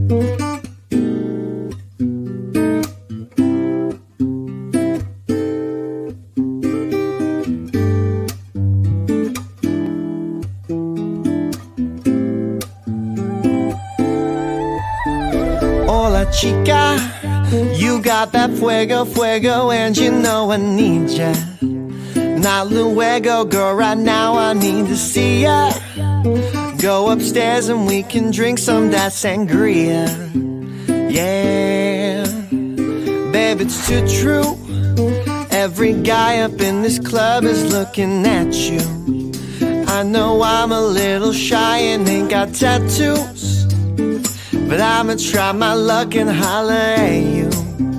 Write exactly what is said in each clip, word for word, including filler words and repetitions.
Hola chica, you got that fuego, fuego, and you know I need ya. Not luego, girl, right now I need to see ya. Go upstairs and we can drink some that sangria. Yeah, babe, it's too true. Every guy up in this club is looking at you. I know I'm a little shy and ain't got tattoos, but I'ma try my luck and holler at you.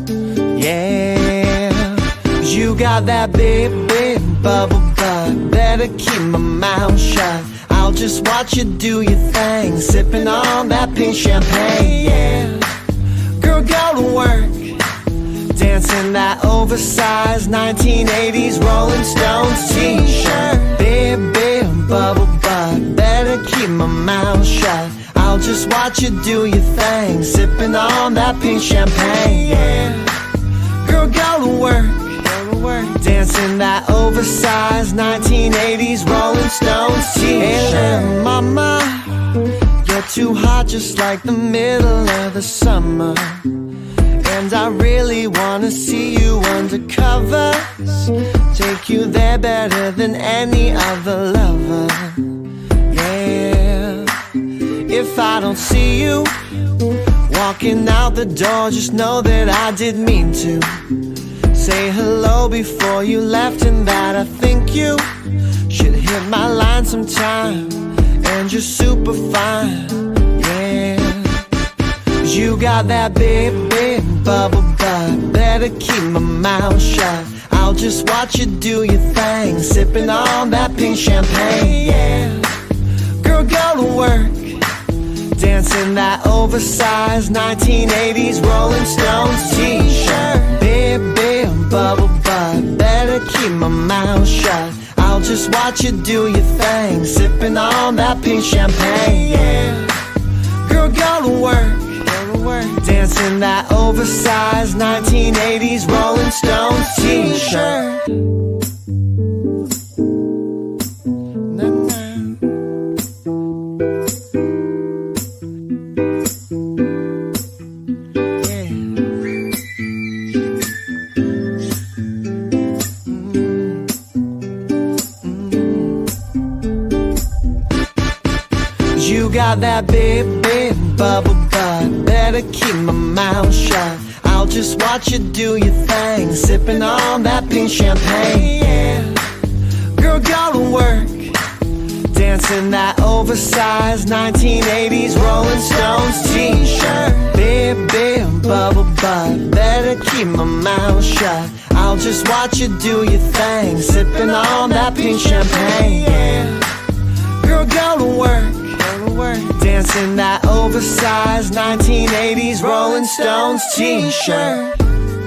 Yeah, you got that big, big bubble butt. Better keep my mouth shut. I'll just watch you do your thing, sipping on that pink champagne. Yeah, girl, go to work, dancing that oversized nineteen eighties Rolling Stones t-shirt. Big, big bubble butt. Better keep my mouth shut. I'll just watch you do your thing, sipping on that pink champagne. Yeah, girl, go to work, go to work, dancing that oversized nineteen eighties Rolling Stones t-shirt. Hey, mama, you're too hot, just like the middle of the summer, and I really wanna see you under covers. Take you there better than any other lover. Yeah, if I don't see you walking out the door, just know that I did mean to say hello before you left, and that I think you should hit my line sometime. And you're super fine, yeah. You got that big, big bubble butt. Better keep my mouth shut. I'll just watch you do your thing, sipping on that pink champagne. Yeah, girl, go to work, dancing that oversized nineteen eighties Rolling Stones t-shirt. Big, big bubble butt. Better keep my mouth shut. I'll just watch you do your thing, sipping on that pink champagne. Yeah, girl, go to work, go to work, dancing that oversized nineteen eighties Rolling Stones t-shirt. You got that big, big bubble butt. Better keep my mouth shut. I'll just watch you do your thing, sipping on that pink champagne. Yeah, girl, go to work, dancing that oversized nineteen eighties Rolling Stones t-shirt. Big, big bubble butt. Better keep my mouth shut. I'll just watch you do your thing, sipping on that pink champagne. Yeah, girl, go to work, dancing that oversized nineteen eighties Rolling Stones t-shirt.